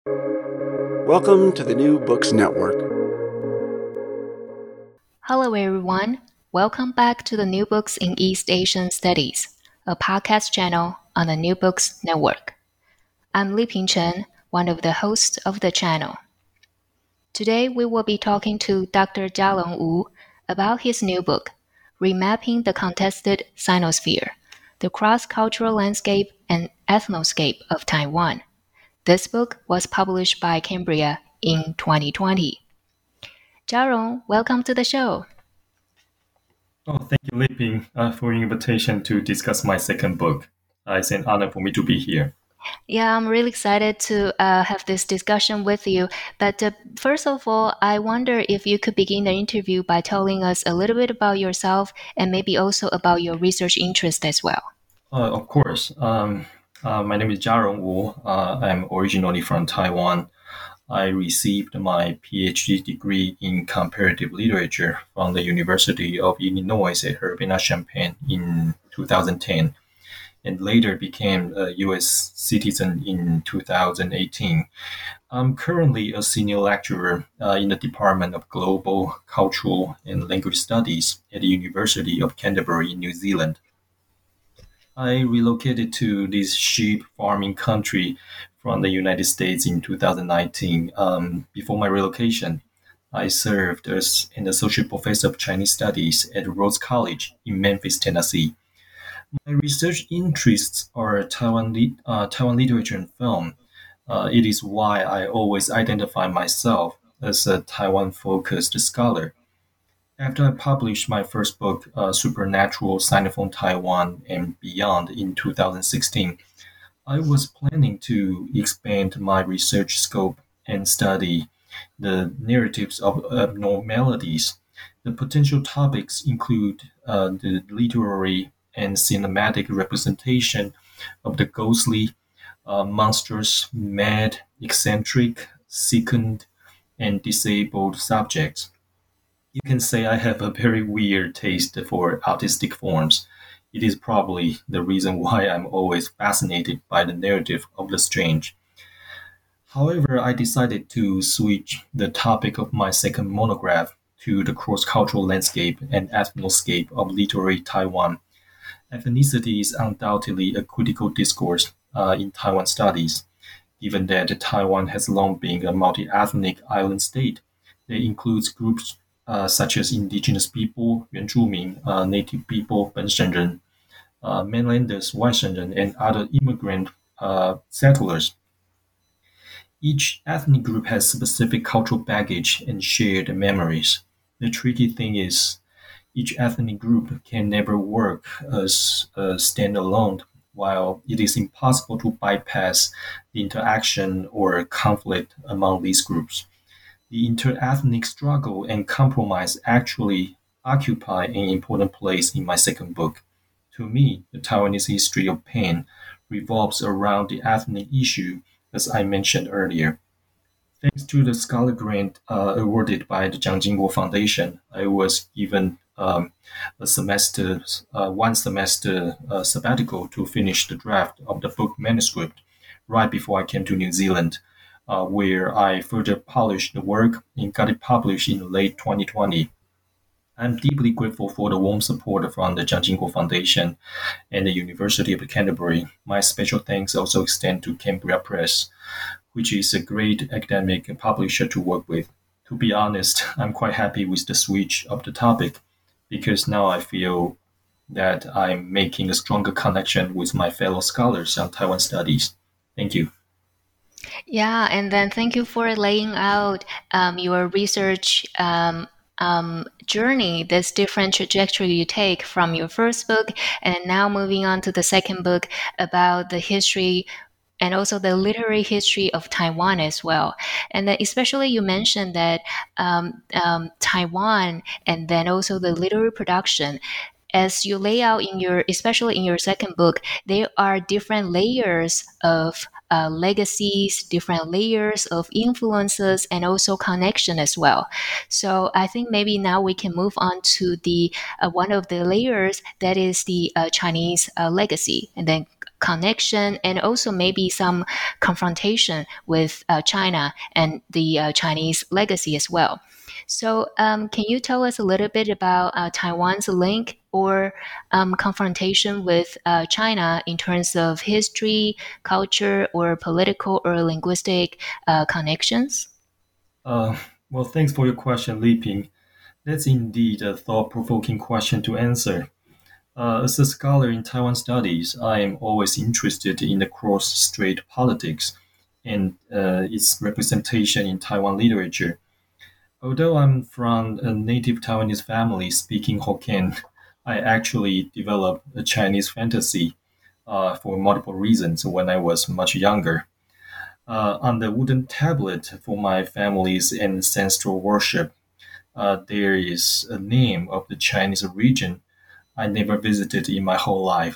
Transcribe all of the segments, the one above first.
Welcome to the New Books Network. Hello, everyone. Welcome back to the New Books in East Asian Studies, a podcast channel on the New Books Network. I'm Li Ping Chen, one of the hosts of the channel. Today, we will be talking to Dr. Jialong Wu about his new book, Remapping the Contested Sinosphere, the Cross-Cultural Landscape and Ethnoscape of Taiwan. This book was published by Cambria in 2020. Jialong, welcome to the show. Oh, thank you, Li Ping, for your invitation to discuss my second book. It's an honor for me to be here. Yeah, I'm really excited to have this discussion with you. But first of all, I wonder if you could begin the interview by telling us a little bit about yourself and maybe also about your research interest as well. Of course. My name is Jiarong Wu. I'm originally from Taiwan. I received my PhD degree in comparative literature from the University of Illinois at Urbana-Champaign in 2010, and later became a U.S. citizen in 2018. I'm currently a senior lecturer in the Department of Global, Cultural, and Language Studies at the University of Canterbury in New Zealand. I relocated to this sheep farming country from the United States in 2019. Before my relocation, I served as an associate professor of Chinese studies at Rhodes College in Memphis, Tennessee. My research interests are Taiwan literature and film. It is why I always identify myself as a Taiwan-focused scholar. After I published my first book, Supernatural Sinophone Taiwan and Beyond, in 2016, I was planning to expand my research scope and study the narratives of abnormalities. The potential topics include the literary and cinematic representation of the ghostly, monstrous, mad, eccentric, sickened, and disabled subjects. You can say I have a very weird taste for artistic forms. It is probably the reason why I'm always fascinated by the narrative of the strange. However, I decided to switch the topic of my second monograph to the cross-cultural landscape and ethnoscape of literary Taiwan. Ethnicity is undoubtedly a critical discourse in Taiwan studies, given that Taiwan has long been a multi-ethnic island state that includes groups such as indigenous people, 原住民, native people, 本省人, mainlanders, 外省人, and other immigrant settlers. Each ethnic group has specific cultural baggage and shared memories. The tricky thing is, each ethnic group can never work as a standalone, while it is impossible to bypass the interaction or conflict among these groups. The interethnic struggle and compromise actually occupy an important place in my second book. To me, the Taiwanese history of pain revolves around the ethnic issue, as I mentioned earlier. Thanks to the scholar grant awarded by the Jiang Jingguo Foundation, I was given one semester sabbatical to finish the draft of the book manuscript right before I came to New Zealand, where I further polished the work and got it published in late 2020. I'm deeply grateful for the warm support from the Jiang Jingguo Foundation and the University of Canterbury. My special thanks also extend to Cambria Press, which is a great academic publisher to work with. To be honest, I'm quite happy with the switch of the topic because now I feel that I'm making a stronger connection with my fellow scholars on Taiwan studies. Thank you. Yeah, and then thank you for laying out your research journey, this different trajectory you take from your first book and now moving on to the second book about the history and also the literary history of Taiwan as well. And then especially you mentioned that Taiwan and then also the literary production, as you lay out in your, especially in your second book, there are different layers of legacies, different layers of influences, and also connection as well. So I think maybe now we can move on to the one of the layers that is the Chinese legacy, and then connection and also maybe some confrontation with China and the Chinese legacy as well. So, can you tell us a little bit about Taiwan's link or confrontation with China in terms of history, culture, or political or linguistic connections? Uh, well, thanks for your question, Li Ping. That's indeed a thought-provoking question to answer. As a scholar in Taiwan studies, I am always interested in the cross-strait politics and its representation in Taiwan literature. Although I'm from a native Taiwanese family speaking Hokkien, I actually developed a Chinese fantasy for multiple reasons when I was much younger. On the wooden tablet for my family's ancestral worship, there is a name of the Chinese region I never visited in my whole life.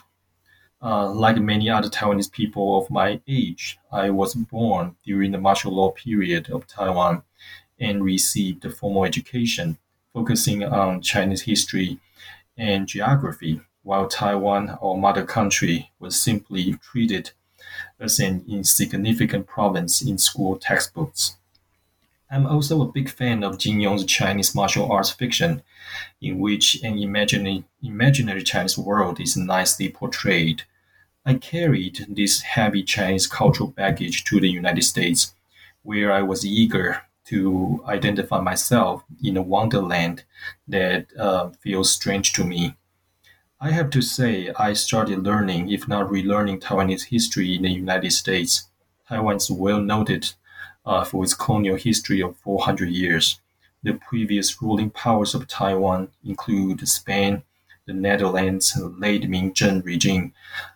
Like many other Taiwanese people of my age, I was born during the martial law period of Taiwan and received a formal education focusing on Chinese history and geography, while Taiwan, our mother country, was simply treated as an insignificant province in school textbooks. I'm also a big fan of Jin Yong's Chinese martial arts fiction, in which an imaginary Chinese world is nicely portrayed. I carried this heavy Chinese cultural baggage to the United States, where I was eager to identify myself in a wonderland that feels strange to me. I have to say, I started learning, if not relearning, Taiwanese history in the United States. Taiwan is well noted for its colonial history of 400 years. The previous ruling powers of Taiwan include Spain, the Netherlands, the late Ming Zheng regime,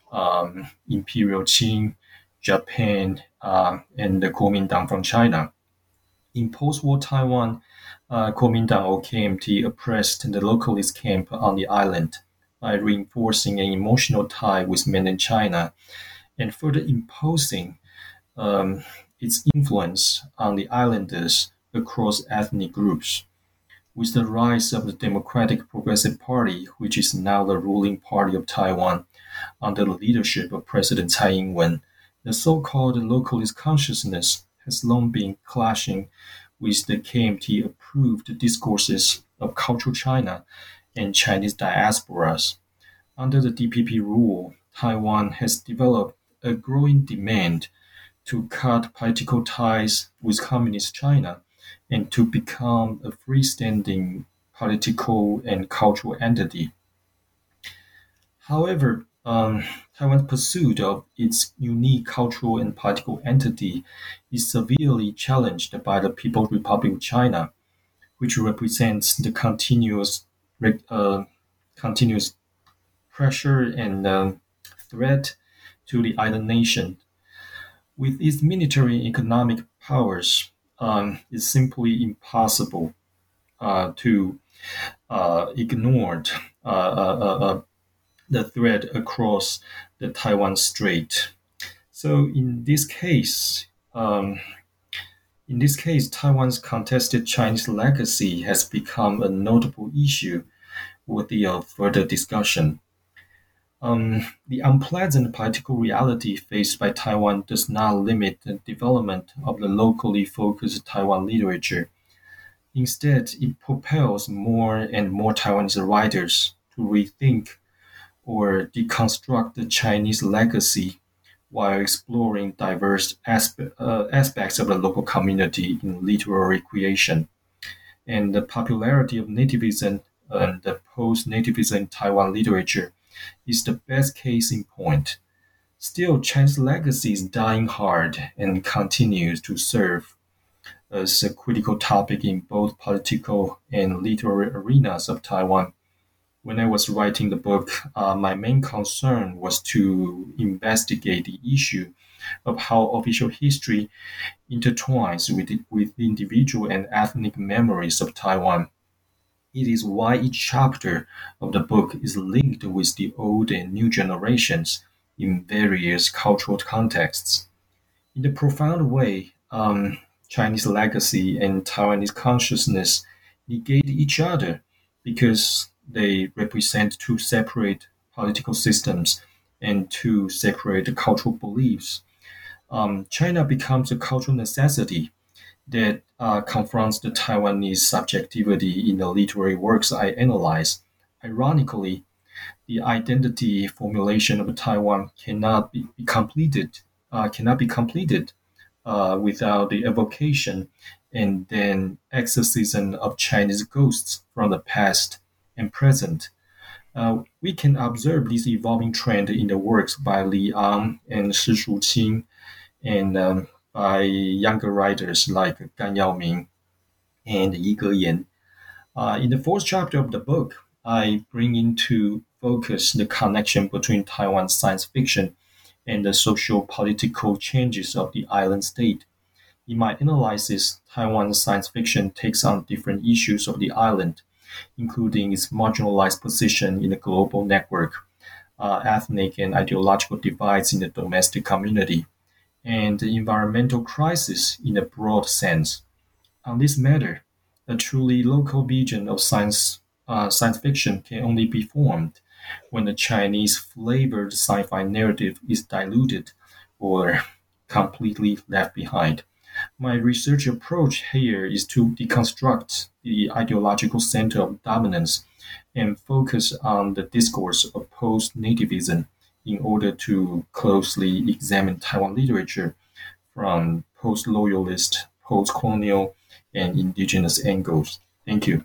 Imperial Qing, Japan, and the Kuomintang from China. In post-war Taiwan, Kuomintang or KMT oppressed the localist camp on the island by reinforcing an emotional tie with mainland China and further imposing um, its influence on the islanders across ethnic groups. With the rise of the Democratic Progressive Party, which is now the ruling party of Taiwan under the leadership of President Tsai Ing-wen, the so-called localist consciousness has long been clashing with the KMT-approved discourses of cultural China and Chinese diasporas. Under the DPP rule, Taiwan has developed a growing demand to cut political ties with Communist China and to become a freestanding political and cultural entity. However, Taiwan's pursuit of its unique cultural and political entity is severely challenged by the People's Republic of China, which represents the continuous pressure and threat to the island nation. With its military and economic powers, it's simply impossible to ignore the threat across the Taiwan Strait. So in this case, Taiwan's contested Chinese legacy has become a notable issue worthy of further discussion. The unpleasant political reality faced by Taiwan does not limit the development of the locally focused Taiwan literature. Instead, it propels more and more Taiwanese writers to rethink or deconstruct the Chinese legacy while exploring diverse aspects of the local community in literary creation. And the popularity of nativism and the post-nativism Taiwan literature is the best case in point. Still, Chinese legacy is dying hard and continues to serve as a critical topic in both political and literary arenas of Taiwan. When I was writing the book, my main concern was to investigate the issue of how official history intertwines with individual and ethnic memories of Taiwan. It is why each chapter of the book is linked with the old and new generations in various cultural contexts. In a profound way, Chinese legacy and Taiwanese consciousness negate each other because they represent two separate political systems and two separate cultural beliefs. China becomes a cultural necessity that confronts the Taiwanese subjectivity in the literary works I analyze. Ironically, the identity formulation of Taiwan cannot be completed without the evocation and then exorcism of Chinese ghosts from the past and present. We can observe this evolving trend in the works by Li Ang and Shi Shuqing, and by younger writers like Gan Yaoming and Yi Geyan. In the fourth chapter of the book, I bring into focus the connection between Taiwan's science fiction and the social political changes of the island state. In my analysis, Taiwan's science fiction takes on different issues of the island, including its marginalized position in the global network, ethnic and ideological divides in the domestic community, and the environmental crisis in a broad sense. On this matter, a truly local vision of science fiction can only be formed when the Chinese flavored sci-fi narrative is diluted or completely left behind. My research approach here is to deconstruct the ideological center of dominance and focus on the discourse of post-nativism in order to closely examine Taiwan literature from post-loyalist, post-colonial, and indigenous angles. Thank you.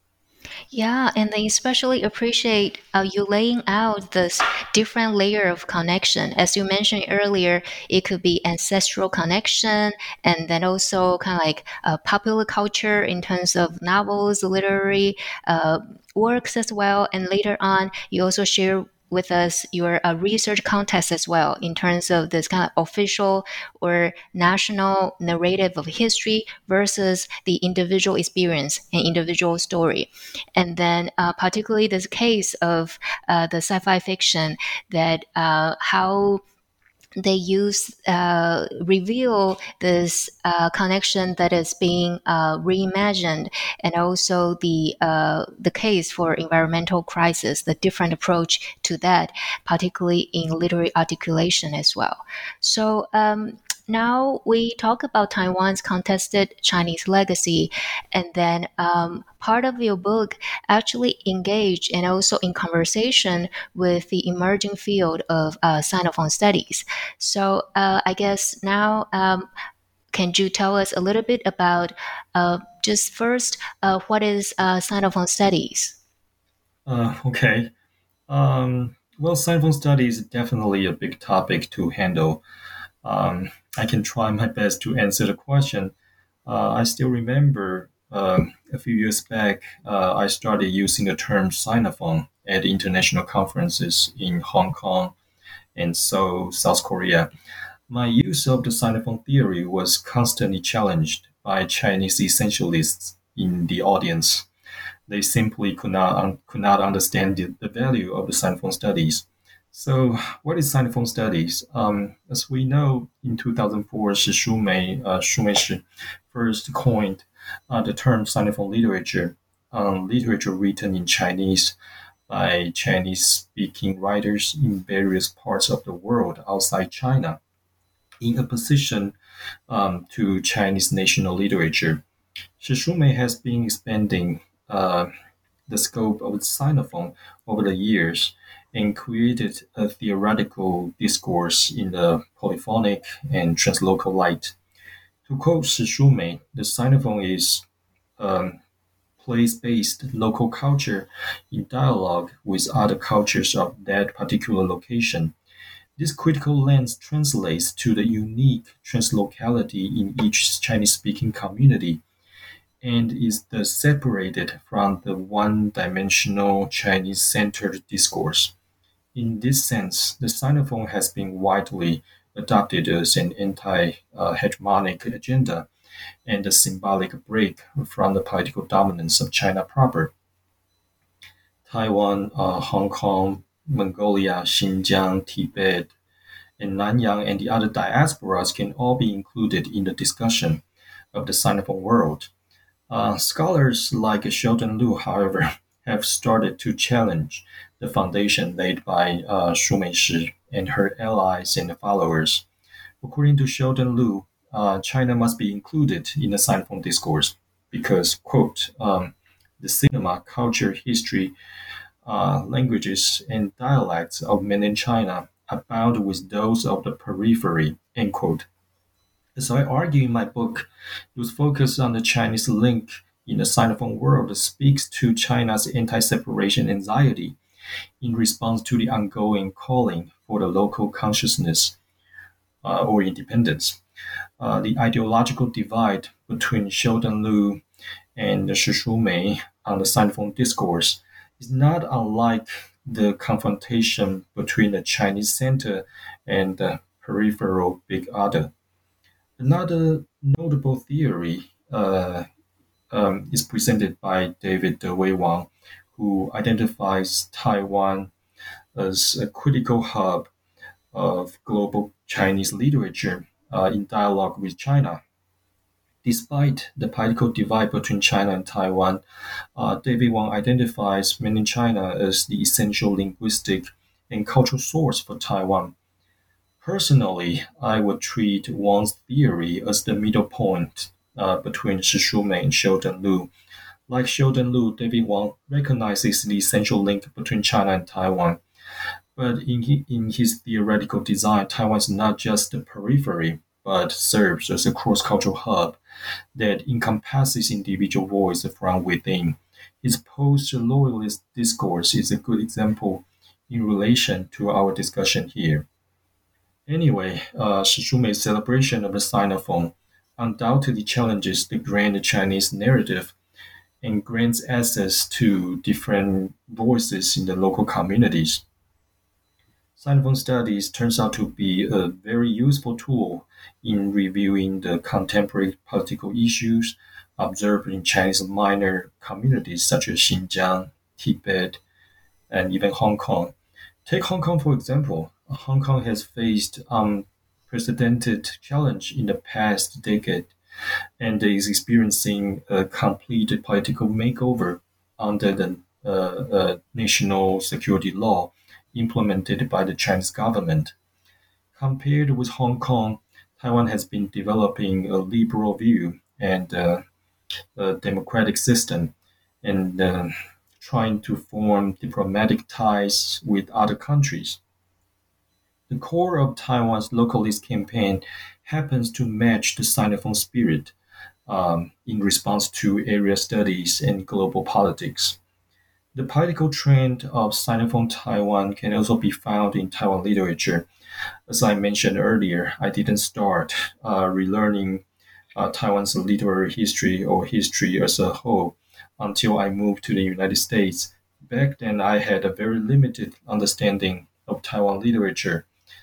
Yeah, and I especially appreciate you laying out this different layer of connection. As you mentioned earlier, it could be ancestral connection, and then also kind of like popular culture in terms of novels, literary works as well. And later on, you also share with us your research context as well in terms of this kind of official or national narrative of history versus the individual experience and individual story. And then particularly this case of the sci-fi fiction that how they reveal this connection that is being reimagined, and also the case for environmental crisis, the different approach to that, particularly in literary articulation as well. So now we talk about Taiwan's contested Chinese legacy, and then part of your book actually engage and also in conversation with the emerging field of Sinophone studies. So I guess now, can you tell us a little bit about just first what is Sinophone studies? Okay. Well, Sinophone study is definitely a big topic to handle. I can try my best to answer the question. I still remember a few years back, I started using the term Sinophone at international conferences in Hong Kong and Seoul, South Korea. My use of the Sinophone theory was constantly challenged by Chinese essentialists in the audience. They simply could not understand the value of the Sinophone studies. So, what is Sinophone studies? As we know, in 2004, Shu Mei first coined the term Sinophone literature, literature written in Chinese by Chinese-speaking writers in various parts of the world outside China, in opposition to Chinese national literature. Shishume has been expanding the scope of Sinophone over the years and created a theoretical discourse in the polyphonic and translocal light. To quote Shishume, the Sinophone is um, place-based local culture in dialogue with other cultures of that particular location. This critical lens translates to the unique translocality in each Chinese-speaking community and is thus separated from the one-dimensional Chinese-centered discourse. In this sense, the Sinophone has been widely adopted as an anti-hegemonic agenda and a symbolic break from the political dominance of China proper. Taiwan, Hong Kong, Mongolia, Xinjiang, Tibet, and Nanyang and the other diasporas can all be included in the discussion of the Sinophone world. Scholars like Sheldon Liu, however, have started to challenge the foundation laid by Shu Meishi and her allies and followers. According to Sheldon Liu, China must be included in the Sinophone discourse because, quote, the cinema, culture, history, languages, and dialects of mainland China abound with those of the periphery, end quote. As I argue in my book, whose focus on the Chinese link in the Sinophone world speaks to China's anti-separation anxiety in response to the ongoing calling for the local consciousness or independence. The ideological divide between Sheldon Liu and Shi Shumei on the Sinophone discourse is not unlike the confrontation between the Chinese center and the peripheral big other. Another notable theory is presented by David Wei Wang, who identifies Taiwan as a critical hub of global Chinese literature in dialogue with China. Despite the political divide between China and Taiwan, David Wang identifies mainland China as the essential linguistic and cultural source for Taiwan. Personally, I would treat Wang's theory as the middle point between Shi Shumei and Sheldon Liu. Like Sheldon Liu, David Wang recognizes the essential link between China and Taiwan. But in his theoretical design, Taiwan is not just the periphery, but serves as a cross-cultural hub that encompasses individual voice from within. His post-loyalist discourse is a good example in relation to our discussion here. Anyway, Shishumei's celebration of the Sinophone undoubtedly challenges the grand Chinese narrative and grants access to different voices in the local communities. Sinophone studies turns out to be a very useful tool in reviewing the contemporary political issues observed in Chinese minor communities such as Xinjiang, Tibet, and even Hong Kong. Take Hong Kong, for example. Hong Kong has faced unprecedented challenge in the past decade and is experiencing a complete political makeover under the national security law implemented by the Chinese government. Compared with Hong Kong, Taiwan has been developing a liberal view and a democratic system and trying to form diplomatic ties with other countries. The core of Taiwan's localist campaign happens to match the Sinophone spirit in response to area studies and global politics. The political trend of Sinophone Taiwan can also be found in Taiwan literature. As I mentioned earlier, I didn't start relearning Taiwan's literary history or history as a whole until I moved to the United States. Back then, I had a very limited understanding of Taiwan literature.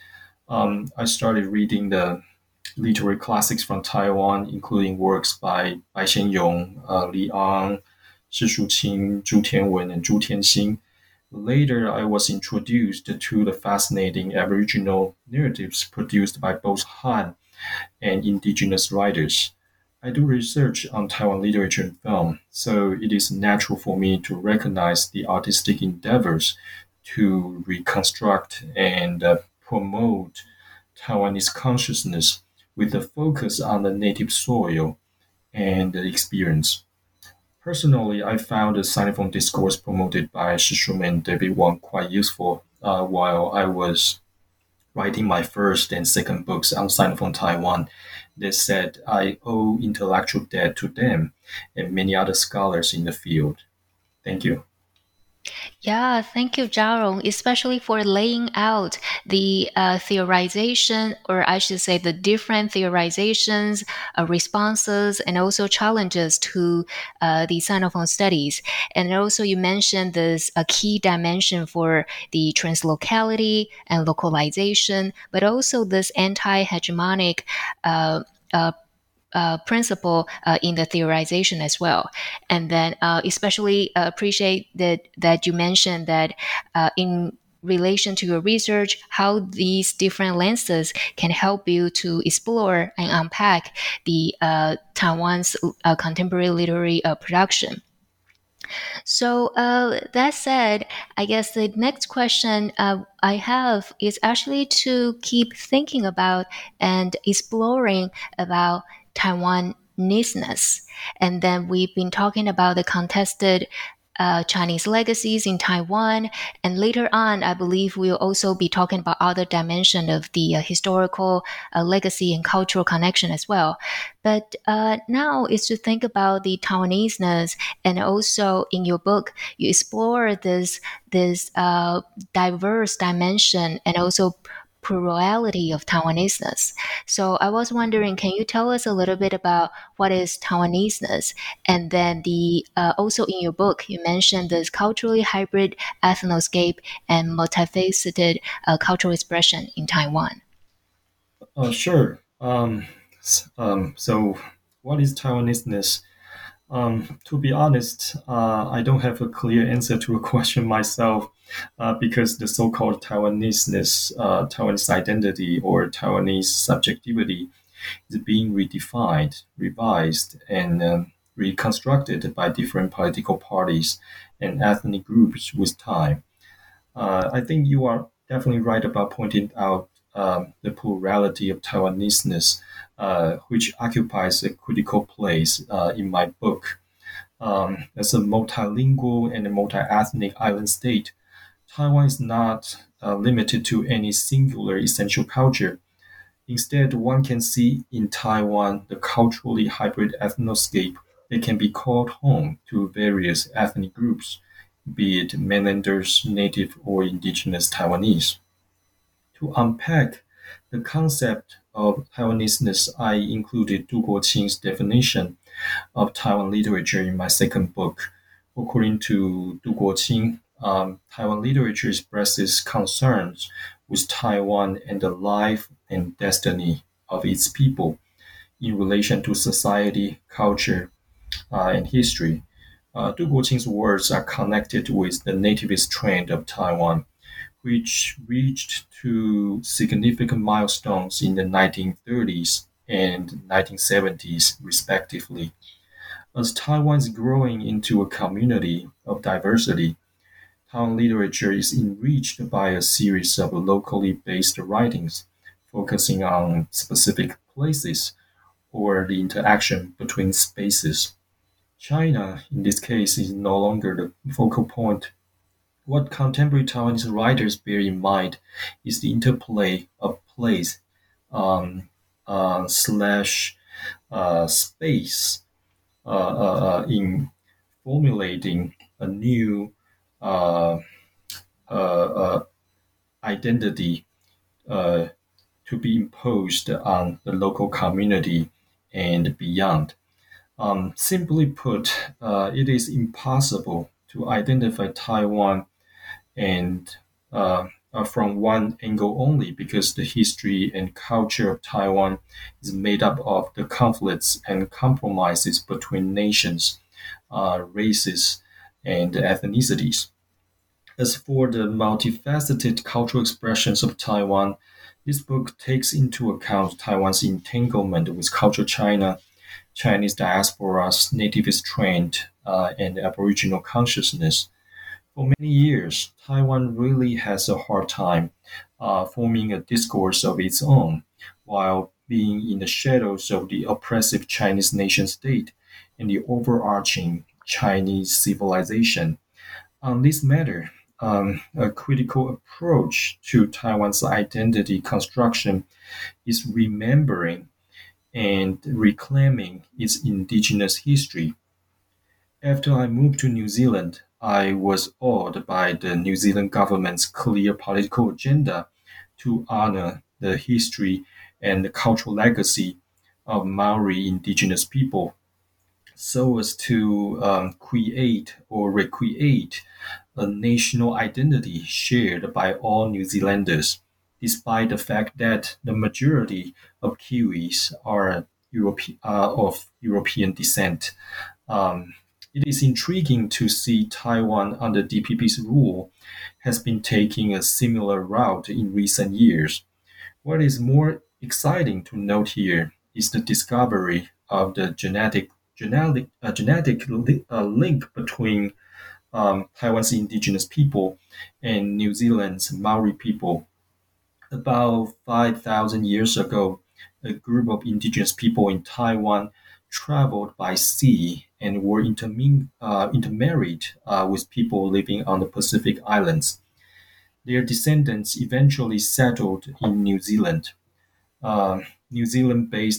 I started reading the literary classics from Taiwan, including works by Bai Xianyong, Li Ang, Shi Shuqing, Zhu Tianwen, and Zhu Tianxing. Later, I was introduced to the fascinating Aboriginal narratives produced by both Han and indigenous writers. I do research on Taiwan literature and film, so it is natural for me to recognize the artistic endeavors to reconstruct and promote Taiwanese consciousness with a focus on the native soil and the experience. Personally, I found the Sinophone discourse promoted by Shishum and David Wang quite useful while I was writing my first and second books on Sinophone Taiwan. They said I owe intellectual debt to them and many other scholars in the field. Thank you. Yeah, thank you, Zhao, especially for laying out the theorization, or I should say the different theorizations, responses, and also challenges to the Sinophone studies. And also you mentioned this a key dimension for the translocality and localization, but also this anti-hegemonic principle in the theorization as well. And then especially appreciate that you mentioned that in relation to your research, how these different lenses can help you to explore and unpack the Taiwan's contemporary literary production. So that said, I guess the next question I have is actually to keep thinking about and exploring about Taiwanese-ness. And then we've been talking about the contested Chinese legacies in Taiwan. And later on, I believe we'll also be talking about other dimension of the historical legacy and cultural connection as well. But now is to think about the Taiwanese-ness, and also in your book, you explore this diverse dimension and also plurality of Taiwanese-ness. So I was wondering, can you tell us a little bit about what is Taiwanese-ness? And then the also in your book, you mentioned this culturally hybrid ethnoscape and multifaceted cultural expression in Taiwan. Sure. So, what is Taiwanese-ness? To be honest, I don't have a clear answer to a question myself, because the so-called Taiwanese-ness, Taiwanese identity, or Taiwanese subjectivity is being redefined, revised, and reconstructed by different political parties and ethnic groups with time. I think you are definitely right about pointing out the plurality of Taiwanese-ness, which occupies a critical place in my book. As a multilingual and a multi-ethnic island state, Taiwan is not limited to any singular essential culture. Instead, one can see in Taiwan the culturally hybrid ethnoscape that can be called home to various ethnic groups, be it mainlanders, native, or indigenous Taiwanese. To unpack the concept of Taiwanese-ness, I included Du Guoqing's definition of Taiwan literature in my second book. According to Du Guoqing, Taiwan literature expresses concerns with Taiwan and the life and destiny of its people in relation to society, culture, and history. Du Guoqing's words are connected with the nativist trend of Taiwan, which reached to significant milestones in the 1930s and 1970s, respectively. As Taiwan is growing into a community of diversity, Taiwan literature is enriched by a series of locally based writings focusing on specific places or the interaction between spaces. China, in this case, is no longer the focal point. What contemporary Taiwanese writers bear in mind is the interplay of place slash space in formulating a new uh, uh, identity uh, to be imposed on the local community and beyond. Simply put, it is impossible to identify Taiwan and from one angle only, because the history and culture of Taiwan is made up of the conflicts and compromises between nations, races, and ethnicities. As for the multifaceted cultural expressions of Taiwan, this book takes into account Taiwan's entanglement with cultural China, Chinese diaspora's nativist trend, and Aboriginal consciousness. For many years, Taiwan really has a hard time forming a discourse of its own, while being in the shadows of the oppressive Chinese nation state and the overarching Chinese civilization. On this matter, a critical approach to Taiwan's identity construction is remembering and reclaiming its indigenous history. After I moved to New Zealand, I was awed by the New Zealand government's clear political agenda to honor the history and the cultural legacy of Maori indigenous people, so as to create or recreate a national identity shared by all New Zealanders, despite the fact that the majority of Kiwis are of European descent. Um, it is intriguing to see Taiwan under DPP's rule has been taking a similar route in recent years. What is more exciting to note here is the discovery of the genetic link between Taiwan's indigenous people and New Zealand's Maori people. About 5,000 years ago, a group of indigenous people in Taiwan traveled by sea and were intermarried with people living on the Pacific Islands. Their descendants eventually settled in New Zealand. Uh, New Zealand based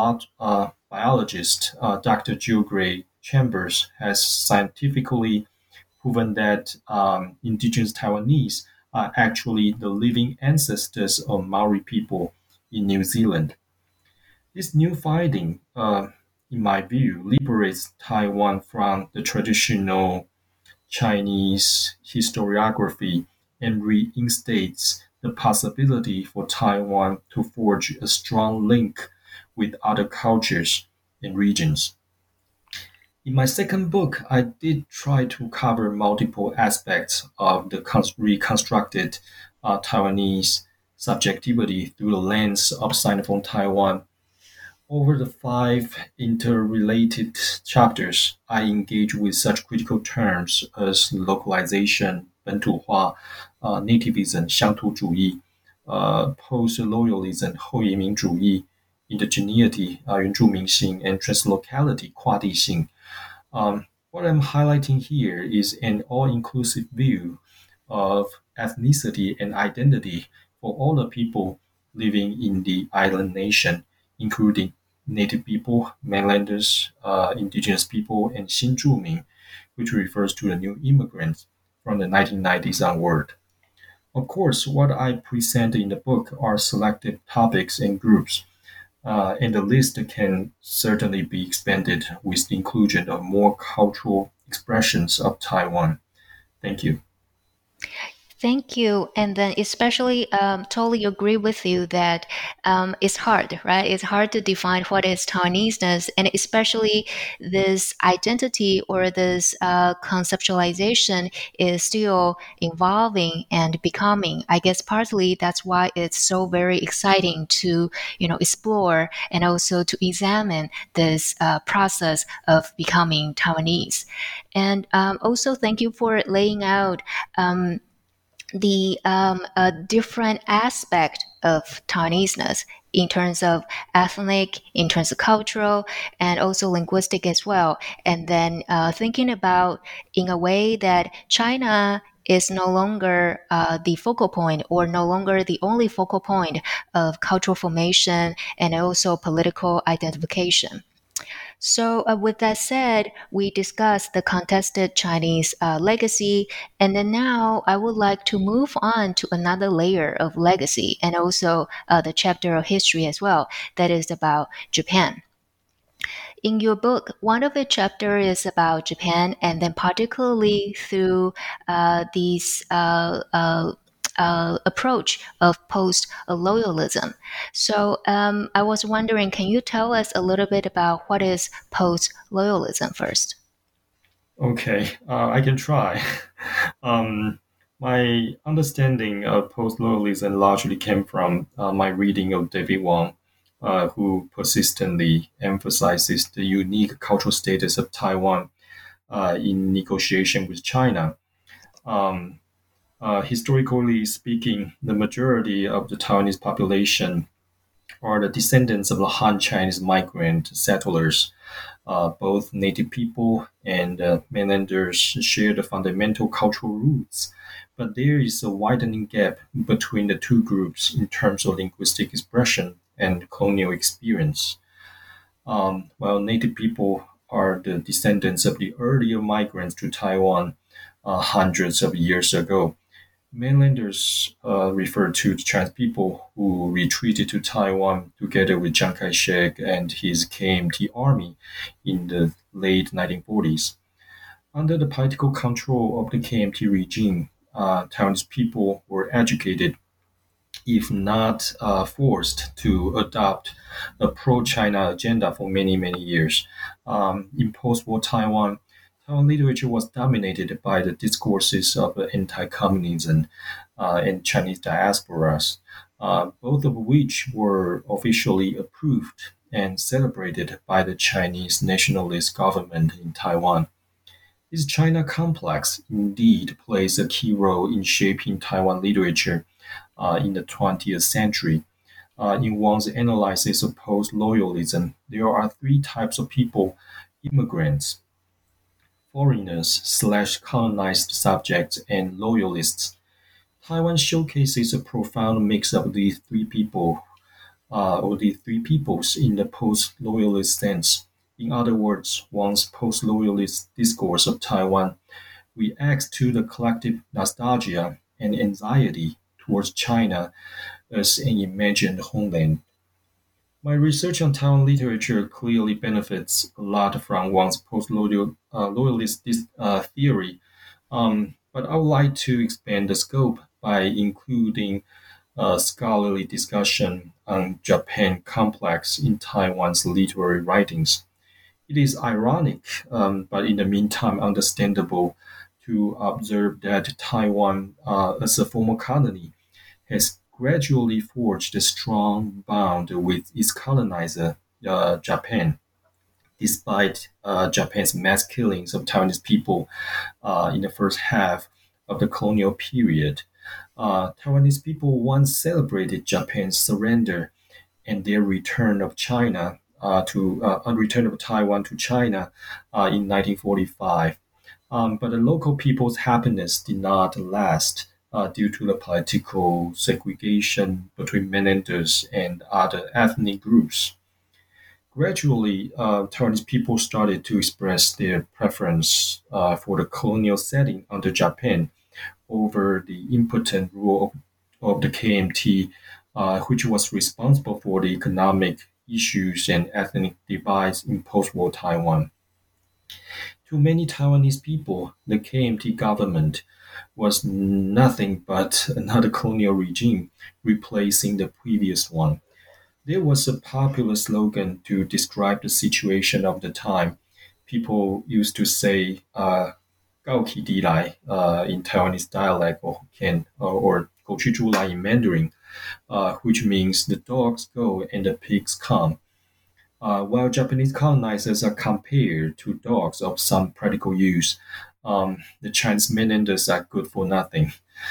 biologist Dr. Jill Gray Chambers has scientifically proven that indigenous Taiwanese are actually the living ancestors of Maori people in New Zealand. This new finding, in my view, liberates Taiwan from the traditional Chinese historiography and reinstates the possibility for Taiwan to forge a strong link with other cultures and regions. In my second book, I did try to cover multiple aspects of the reconstructed Taiwanese subjectivity through the lens of Sinophone Taiwan. Over the five interrelated chapters, I engage with such critical terms as localization, 本土化, nativism, 乡土主义, post-loyalism, 后移民主义, indigeneity, 原住民性, and translocality, 跨地性. What I'm highlighting here is an all-inclusive view of ethnicity and identity for all the people living in the island nation, including native people, mainlanders, indigenous people, and 新住民, which refers to the new immigrants from the 1990s onward. Of course, what I present in the book are selected topics and groups, and the list can certainly be expanded with the inclusion of more cultural expressions of Taiwan. Thank you. Thank you. And then especially totally agree with you that it's hard, right? It's hard to define what is Taiwaneseness, and especially this identity or this conceptualization is still evolving and becoming. I guess partly that's why it's so very exciting to, explore and also to examine this process of becoming Taiwanese. And also thank you for laying out the different aspect of Taiwaneseness in terms of ethnic, in terms of cultural, and also linguistic as well. And then thinking about in a way that China is no longer the focal point or no longer the only focal point of cultural formation and also political identification. So, with that said, we discussed the contested Chinese legacy, and then now I would like to move on to another layer of legacy and also the chapter of history as well, that is about Japan. In your book, one of the chapters is about Japan, and then particularly through these approach of post-loyalism. So I was wondering, can you tell us a little bit about what is post-loyalism first? Okay, I can try. My understanding of post-loyalism largely came from my reading of David Wang, who persistently emphasizes the unique cultural status of Taiwan in negotiation with China. Um, Historically speaking, the majority of the Taiwanese population are the descendants of the Han Chinese migrant settlers. Both native people and mainlanders share the fundamental cultural roots, but there is a widening gap between the two groups in terms of linguistic expression and colonial experience. While native people are the descendants of the earlier migrants to Taiwan hundreds of years ago, mainlanders refer to the Chinese people who retreated to Taiwan together with Chiang Kai-shek and his KMT army in the late 1940s. Under the political control of the KMT regime, Taiwanese people were educated, if not forced, to adopt a pro-China agenda for many, many years. In post-war Taiwan, Taiwan literature was dominated by the discourses of anti-communism and Chinese diasporas, both of which were officially approved and celebrated by the Chinese nationalist government in Taiwan. This China complex indeed plays a key role in shaping Taiwan literature in the 20th century. In one's analysis of post-loyalism, there are three types of people: immigrants, foreigners/ colonized subjects, and loyalists. Taiwan showcases a profound mix of these three or the three peoples in the post-loyalist sense. In other words, one's post-loyalist discourse of Taiwan reacts to the collective nostalgia and anxiety towards China as an imagined homeland. My research on Taiwan literature clearly benefits a lot from one's post-loyalist theory, but I would like to expand the scope by including a scholarly discussion on Japan complex in Taiwan's literary writings. It is ironic, but in the meantime understandable, to observe that Taiwan, as a former colony, has gradually forged a strong bond with its colonizer, Japan, despite Japan's mass killings of Taiwanese people in the first half of the colonial period. Taiwanese people once celebrated Japan's surrender and their return of return of Taiwan to China in 1945. But the local people's happiness did not last due to the political segregation between mainlanders and other ethnic groups. Gradually, Taiwanese people started to express their preference for the colonial setting under Japan over the impotent rule of the KMT, which was responsible for the economic issues and ethnic divides in post-war Taiwan. To many Taiwanese people, the KMT government was nothing but another colonial regime replacing the previous one. There was a popular slogan to describe the situation of the time. People used to say, 告起敌来 in Taiwanese dialect or Hokkien, or 狗去猪来 in Mandarin, which means the dogs go and the pigs come. While Japanese colonizers are compared to dogs of some practical use, the Chinese mainlanders are good for nothing.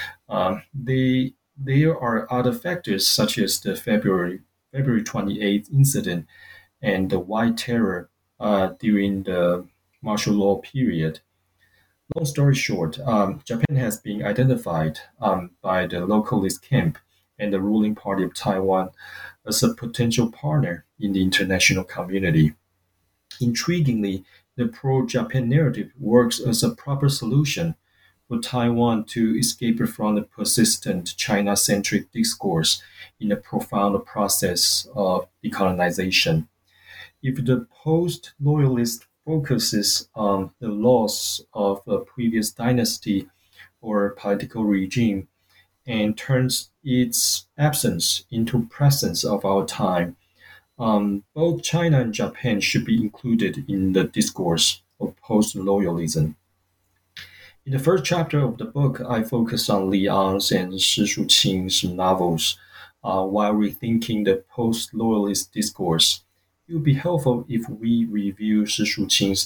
There are other factors such as the February 28th incident and the White Terror during the martial law period. Long story short, Japan has been identified by the localist camp and the ruling party of Taiwan as a potential partner in the international community. Intriguingly, the pro-Japan narrative works as a proper solution for Taiwan to escape from the persistent China-centric discourse in the profound process of decolonization. If the post-loyalist focuses on the loss of a previous dynasty or political regime and turns its absence into presence of our time, both China and Japan should be included in the discourse of post-loyalism. In the first chapter of the book, I focus on Li Ang's and Shi Shuqing's novels while rethinking the post-loyalist discourse. It would be helpful if we review Shi Shuqing's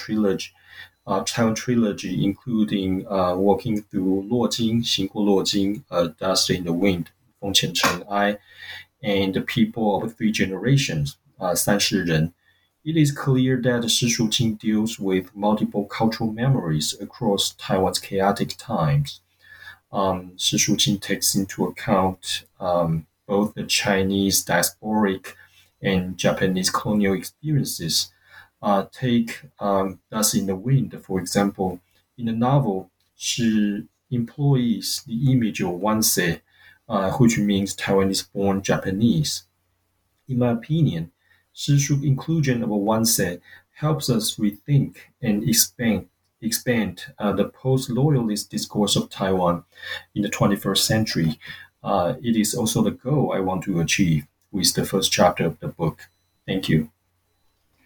Taiwan trilogy, including walking through Luo Jing, 行过洛金, Dust in the Wind, 风前尘埃, and the people of three generations, 三世人. It is clear that Shi Shuqing deals with multiple cultural memories across Taiwan's chaotic times. Shi Shuqing takes into account both the Chinese diasporic and Japanese colonial experiences. Take Dust in the Wind, for example. In the novel, she employs the image of Wansei, which means Taiwanese-born Japanese. In my opinion, Shishu's inclusion of Wansei helps us rethink and expand the post-loyalist discourse of Taiwan in the 21st century. It is also the goal I want to achieve with the first chapter of the book. Thank you.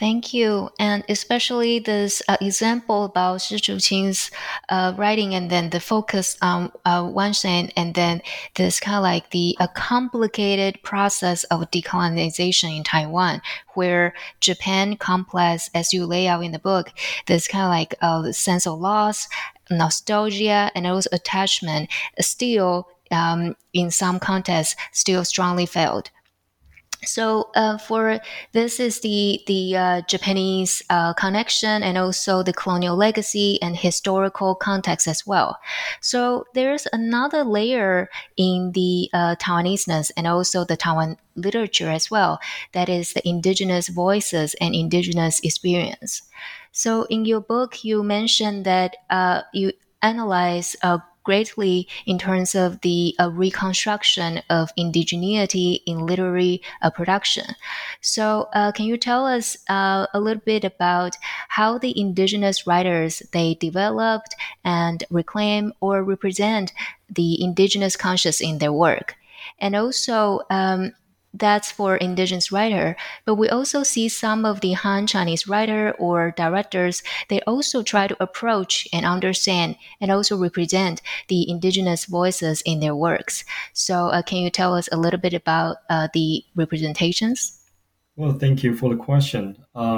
Thank you. And especially this example about Shi Zhuqing's writing and then the focus on one thing and then this kind of like the complicated process of decolonization in Taiwan, where Japan complex, as you lay out in the book, this kind of like sense of loss, nostalgia, and also attachment still in some contexts still strongly felt. So for this is the Japanese connection and also the colonial legacy and historical context as well. So there's another layer in the Taiwaneseness and also the Taiwan literature as well. That is the indigenous voices and indigenous experience. So in your book, you mentioned that you analyze greatly in terms of the reconstruction of indigeneity in literary production. So, can you tell us a little bit about how the indigenous writers they developed and reclaim or represent the indigenous conscious in their work? And also, that's for indigenous writer, but we also see some of the Han Chinese writer or directors, they also try to approach and understand and also represent the indigenous voices in their works. So can you tell us a little bit about the representations? Well, thank you for the question.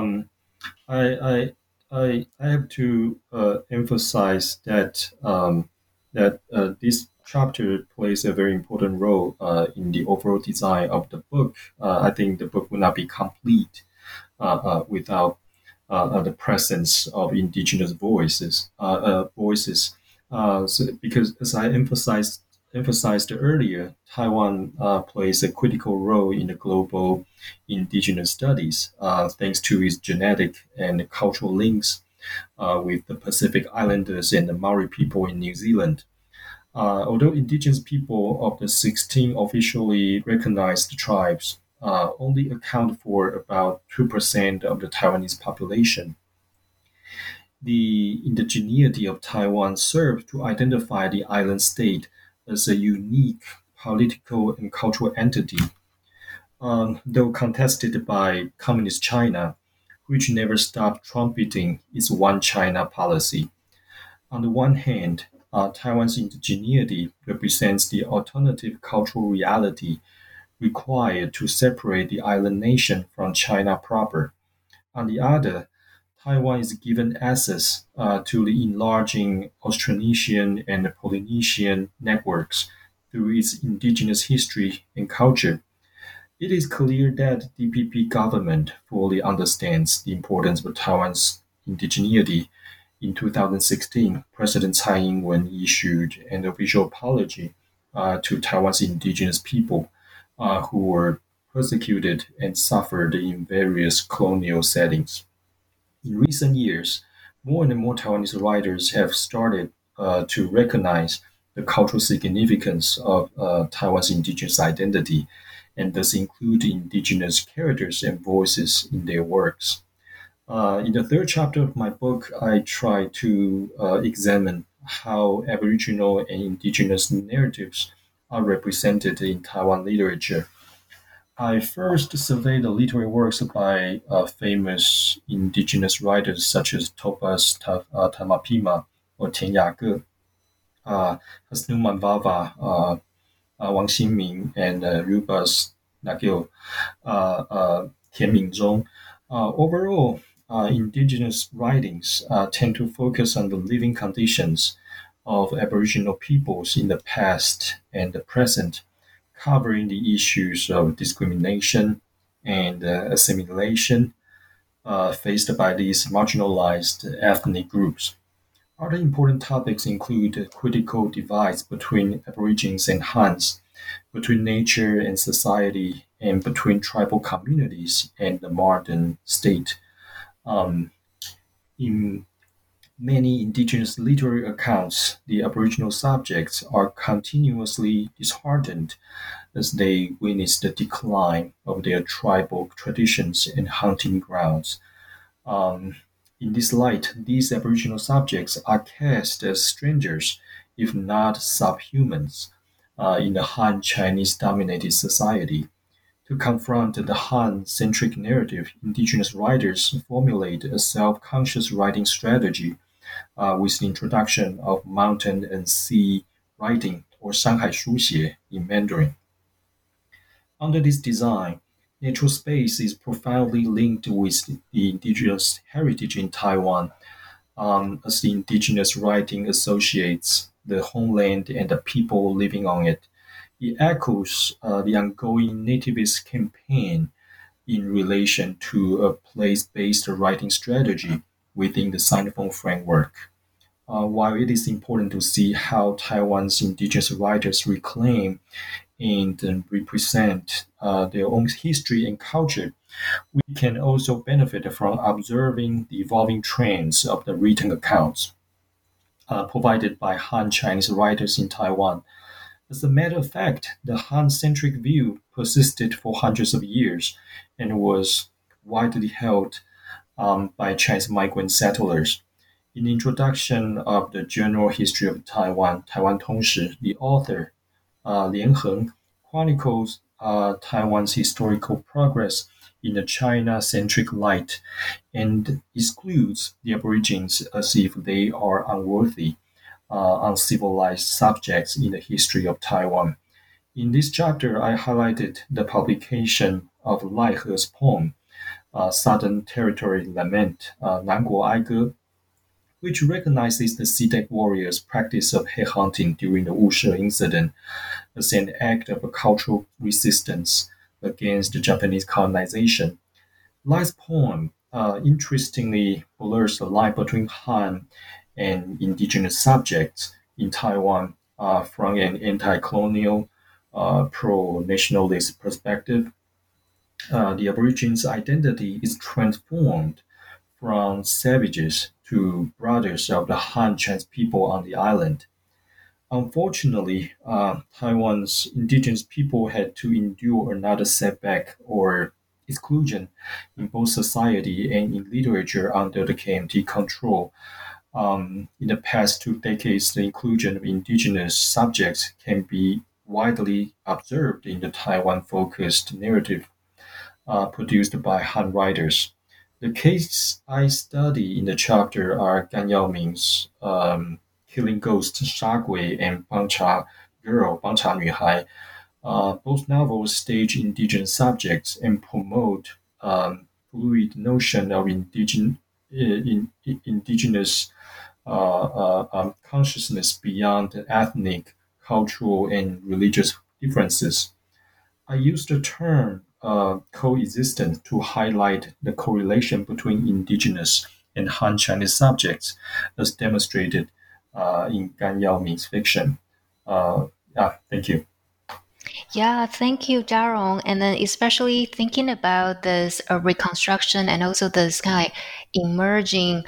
I have to emphasize that this chapter plays a very important role in the overall design of the book. I think the book would not be complete without the presence of indigenous voices. Because as I emphasized earlier, Taiwan plays a critical role in the global indigenous studies, thanks to its genetic and cultural links with the Pacific Islanders and the Maori people in New Zealand. Although indigenous people of the 16 officially recognized tribes only account for about 2% of the Taiwanese population, the indigeneity of Taiwan served to identify the island state as a unique political and cultural entity, though contested by Communist China, which never stopped trumpeting its one China policy. On the one hand, Taiwan's indigeneity represents the alternative cultural reality required to separate the island nation from China proper. On the other, Taiwan is given access to the enlarging Austronesian and Polynesian networks through its indigenous history and culture. It is clear that the DPP government fully understands the importance of Taiwan's indigeneity. In 2016, President Tsai Ing-wen issued an official apology to Taiwan's indigenous people who were persecuted and suffered in various colonial settings. In recent years, more and more Taiwanese writers have started to recognize the cultural significance of Taiwan's indigenous identity and thus include indigenous characters and voices in their works. In the third chapter of my book, I try to examine how Aboriginal and indigenous narratives are represented in Taiwan literature. I first surveyed the literary works by famous indigenous writers such as Tamapima or Tian Yage, Hasnuman Vava, Wang Xinming, and Rubas Nagil, Tian Mingzhong. Overall, indigenous writings tend to focus on the living conditions of Aboriginal peoples in the past and the present, covering the issues of discrimination and assimilation faced by these marginalized ethnic groups. Other important topics include critical divides between Aborigines and Hans, between nature and society, and between tribal communities and the modern state. Um, in many indigenous literary accounts, the Aboriginal subjects are continuously disheartened as they witness the decline of their tribal traditions and hunting grounds. Um, in this light, these Aboriginal subjects are cast as strangers, if not subhumans, in a Han Chinese dominated society. To confront the Han-centric narrative, indigenous writers formulate a self-conscious writing strategy with the introduction of mountain and sea writing, or Shanghai Shuxie in Mandarin. Under this design, natural space is profoundly linked with the indigenous heritage in Taiwan, as the indigenous writing associates the homeland and the people living on it. It echoes the ongoing nativist campaign in relation to a place-based writing strategy within the Sinophone framework. While it is important to see how Taiwan's indigenous writers reclaim and represent their own history and culture, we can also benefit from observing the evolving trends of the written accounts provided by Han Chinese writers in Taiwan. As a matter of fact, the Han-centric view persisted for hundreds of years and was widely held by Chinese migrant settlers. In the introduction of the General History of Taiwan, Taiwan Tongshi, the author, Lian Heng, chronicles Taiwan's historical progress in a China-centric light and excludes the Aborigines as if they are unworthy, uncivilized subjects in the history of Taiwan. In this chapter, I highlighted the publication of Lai He's poem, Southern Territory Lament, 南国哀歌, which recognizes the Sitek warriors' practice of headhunting during the Wushe incident as an act of cultural resistance against the Japanese colonization. Lai's poem interestingly blurs the line between Han and indigenous subjects in Taiwan from an anti-colonial, pro-nationalist perspective. The Aborigines' identity is transformed from savages to brothers of the Han Chinese people on the island. Unfortunately, Taiwan's indigenous people had to endure another setback or exclusion in both society and in literature under the KMT control. In the past 2 decades, the inclusion of indigenous subjects can be widely observed in the Taiwan-focused narrative produced by Han writers. The cases I study in the chapter are Gan Yaoming's Killing Ghost, 杀鬼, and Bangcha Girl, 帮查女孩. Both novels stage indigenous subjects and promote fluid notion of indigenous consciousness beyond ethnic, cultural, and religious differences. I use the term coexistence to highlight the correlation between indigenous and Han Chinese subjects, as demonstrated in Gan Yaoming's fiction. Thank you. Yeah, thank you, Darong. And then especially thinking about this reconstruction and also this kind of emerging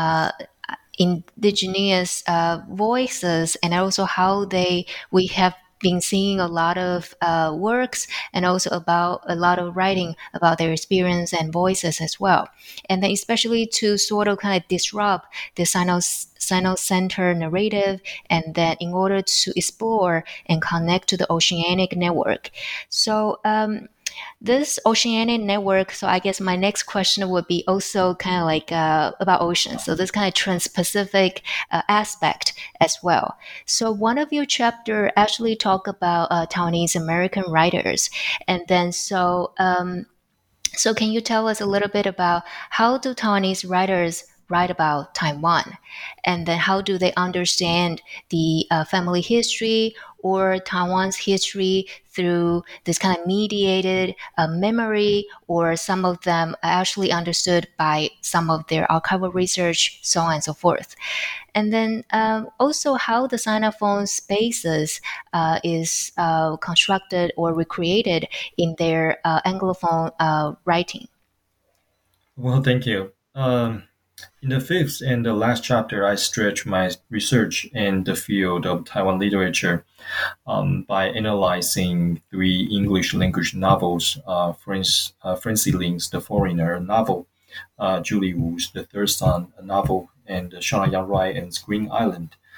indigenous voices, and also how we have been seeing a lot of works and also about a lot of writing about their experience and voices as well. And then especially to sort of kind of disrupt the Sino-centered narrative, and that in order to explore and connect to the oceanic network. So this oceanic network, so I guess my next question would be also kind of like about oceans. So this kind of trans-Pacific aspect as well. So one of your chapter actually talk about Taiwanese American writers. And then so can you tell us a little bit about how do Taiwanese writers write about Taiwan? And then how do they understand the family history or Taiwan's history through this kind of mediated memory, or some of them are actually understood by some of their archival research, so on and so forth. And then also how the Sinophone spaces is constructed or recreated in their Anglophone writing. Well, thank you. In the fifth and the last chapter, I stretch my research in the field of Taiwan literature by analyzing 3 English language novels, Francie Ling's The Foreigner, a novel, Julie Wu's The Third Son, a novel, and Shauna Yang Wright and Green Island.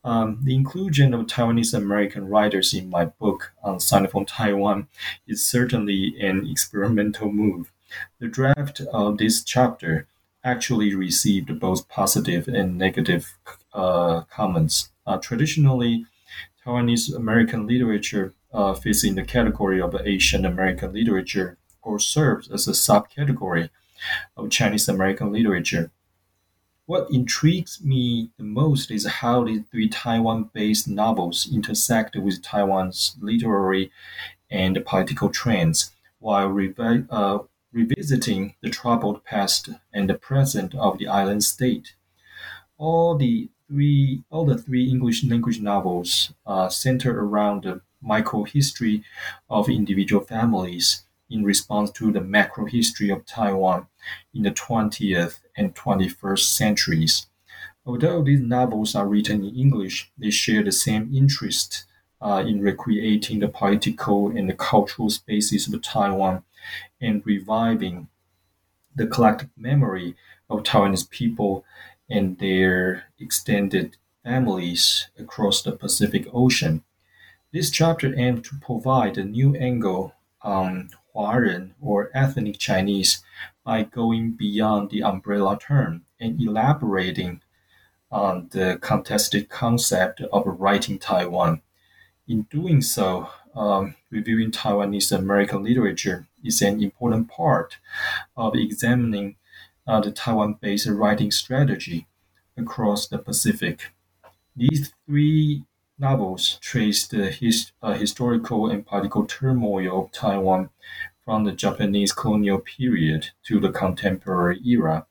The inclusion of Taiwanese American writers in my book on Sinophone Taiwan is certainly an experimental move. The draft of this chapter actually received both positive and negative comments. Traditionally, Taiwanese American literature fits in the category of Asian American literature or serves as a subcategory of Chinese American literature. What intrigues me the most is how the three Taiwan based novels intersect with Taiwan's literary and political trends while revisiting the troubled past and the present of the island state. All the three English language novels center around the microhistory of individual families in response to the macro history of Taiwan in the 20th and 21st centuries. Although these novels are written in English, they share the same interest in recreating the political and the cultural spaces of Taiwan and reviving the collective memory of Taiwanese people and their extended families across the Pacific Ocean. This chapter aimed to provide a new angle on Huarren or ethnic Chinese by going beyond the umbrella term and elaborating on the contested concept of writing Taiwan. In doing so, reviewing Taiwanese American literature is an important part of examining the Taiwan based writing strategy across the Pacific. These three novels trace the historical and political turmoil of Taiwan from the Japanese colonial period to the contemporary era.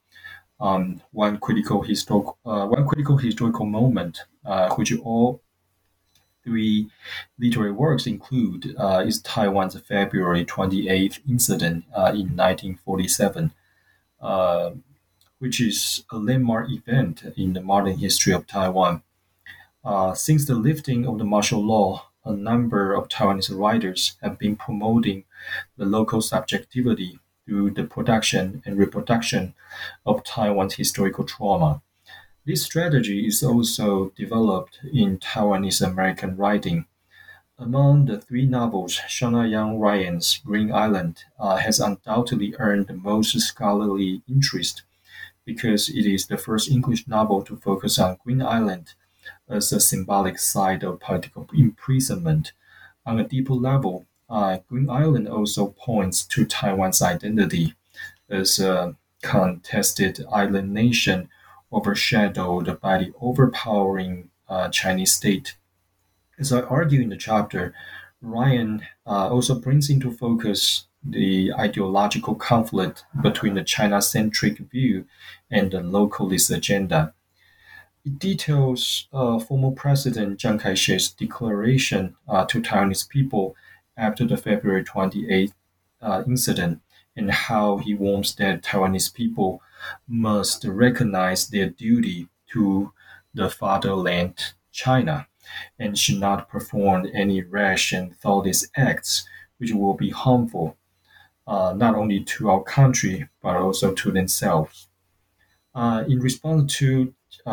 One critical historical moment, which all three literary works include, is Taiwan's February 28th incident in 1947, uh, which is a landmark event in the modern history of Taiwan. Since the lifting of the martial law, a number of Taiwanese writers have been promoting the local subjectivity through the production and reproduction of Taiwan's historical trauma. This strategy is also developed in Taiwanese American writing. Among the three novels, Shana Yang Ryan's Green Island has undoubtedly earned the most scholarly interest because it is the first English novel to focus on Green Island as a symbolic site of political imprisonment. On a deeper level, Green Island also points to Taiwan's identity as a contested island nation overshadowed by the overpowering Chinese state. As I argue in the chapter, Ryan also brings into focus the ideological conflict between the China centric view and the localist agenda. It details former President Chiang Kai shek's declaration to Taiwanese people after the February 28th incident and how he warns that Taiwanese people must recognize their duty to the fatherland, China, and should not perform any rash and thoughtless acts which will be harmful not only to our country but also to themselves. In response to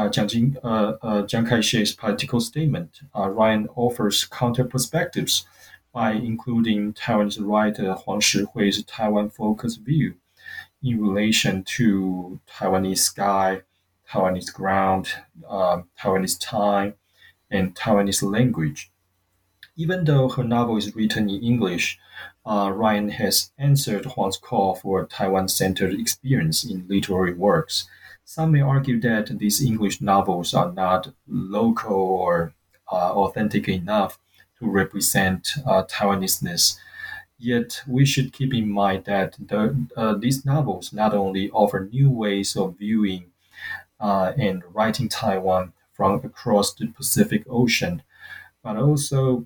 Chiang Kai-shek's political statement, Ryan offers counter perspectives by including Taiwanese writer Huang Shihui's Taiwan-focused view in relation to Taiwanese sky, Taiwanese ground, Taiwanese time, and Taiwanese language. Even though her novel is written in English, Ryan has answered Huang's call for a Taiwan centered experience in literary works. Some may argue that these English novels are not local or authentic enough to represent Taiwanese-ness. Yet, we should keep in mind that these novels not only offer new ways of viewing and writing Taiwan from across the Pacific Ocean, but also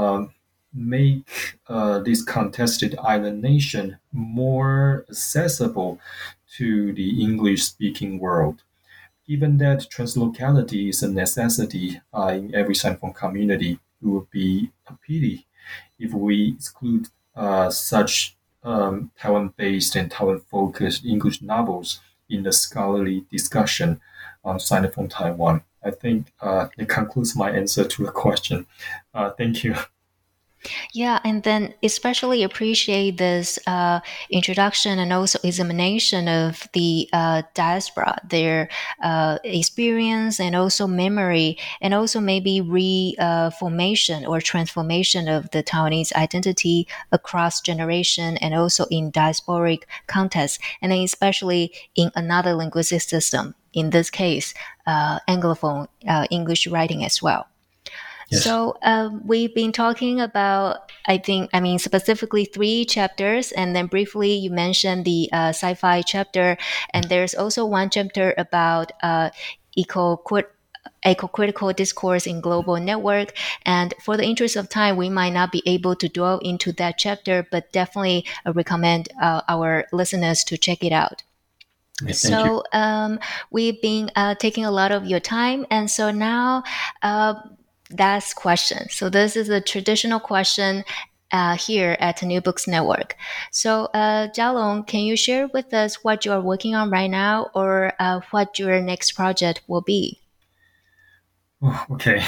make this contested island nation more accessible to the English speaking world. Given that translocality is a necessity in every Sinophone community, it would be a pity if we exclude such Taiwan based and Taiwan focused English novels in the scholarly discussion on Sinophone Taiwan. I think it concludes my answer to the question. Thank you. Yeah, and then especially appreciate this introduction and also examination of the diaspora, their experience and also memory, and also maybe reformation or transformation of the Taiwanese identity across generation and also in diasporic context, and then especially in another linguistic system. In this case, Anglophone English writing as well. Yes. So we've been talking about, I mean, specifically 3 chapters, and then briefly you mentioned the sci-fi chapter, and there's also one chapter about eco-critical discourse in global network. And for the interest of time, we might not be able to dwell into that chapter, but definitely recommend our listeners to check it out. Okay, so we've been taking a lot of your time, and so now that's question. So this is a traditional question here at the New Books Network. So Jialong, can you share with us what you are working on right now, or what your next project will be? Okay.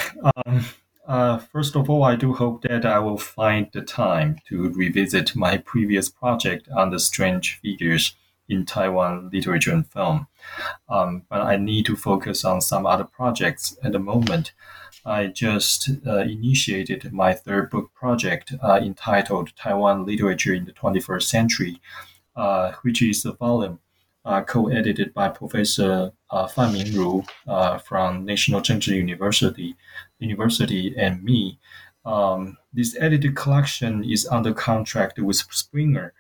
First of all, I do hope that I will find the time to revisit my previous project on the strange figures in Taiwan literature and film. But I need to focus on some other projects at the moment. I just initiated my 3rd book project entitled Taiwan Literature in the 21st Century, which is a volume co-edited by Professor Fan Mingru from National Zhengzhi University and me. This edited collection is under contract with Springer.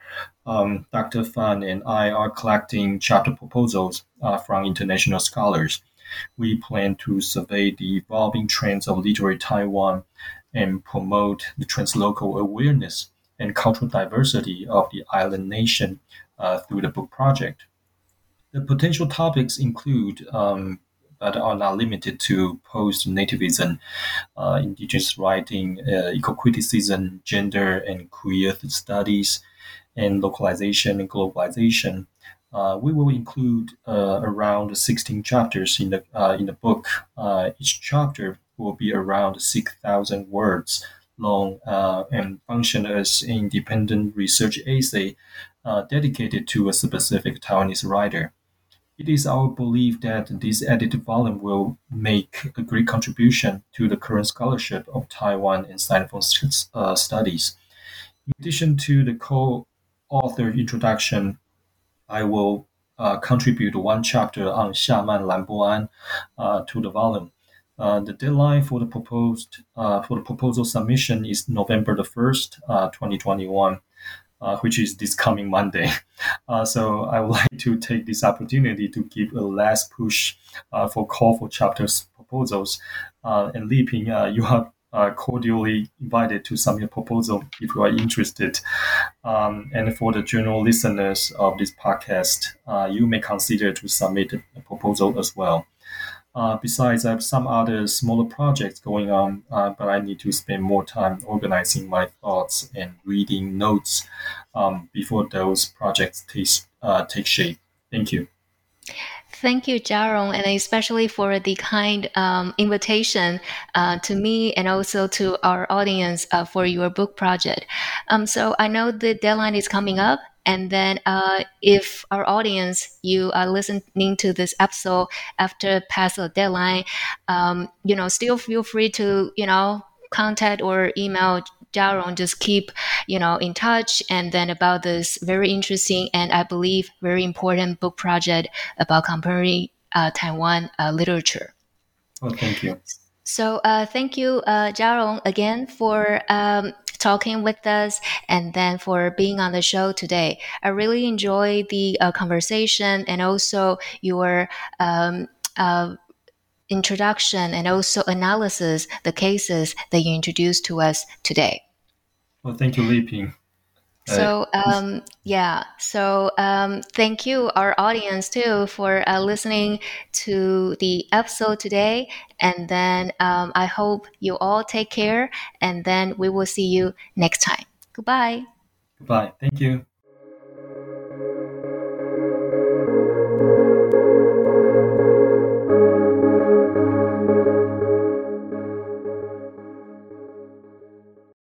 Dr. Fan and I are collecting chapter proposals from international scholars. We plan to survey the evolving trends of literary Taiwan and promote the translocal awareness and cultural diversity of the island nation through the book project. The potential topics include, but are not limited to, post-nativism, indigenous writing, eco-criticism, gender and queer studies, and localization and globalization. We will include around 16 chapters in the book. Each chapter will be around 6,000 words long and function as an independent research essay dedicated to a specific Taiwanese writer. It is our belief that this edited volume will make a great contribution to the current scholarship of Taiwan and Sinophone studies. In addition to the co-authored introduction, I will contribute one chapter on Xiaman Lanboan to the volume. The deadline for the proposal submission is November the 1st, 2021. Which is this coming Monday. So I would like to take this opportunity to give a last push for call for chapters proposals. And Li Ping, you are cordially invited to submit a proposal if you are interested. And for the general listeners of this podcast, you may consider to submit a proposal as well. Besides, I have some other smaller projects going on, but I need to spend more time organizing my thoughts and reading notes before those projects take shape. Thank you. Thank you, Jiarong, and especially for the kind invitation to me and also to our audience for your book project. So I know the deadline is coming up. And then if our audience, you are listening to this episode after past the deadline, still feel free to, contact or email Jiarong. Just keep, in touch. And then about this very interesting and I believe very important book project about contemporary Taiwan literature. Oh, thank you. So thank you, Jiarong, again for talking with us and then for being on the show today. I really enjoy the conversation and also your introduction and also analysis, the cases that you introduced to us today. Well, thank you, Li Ping. So, thank you, our audience, too, for listening to the episode today. And then I hope you all take care. And then we will see you next time. Goodbye. Goodbye. Thank you.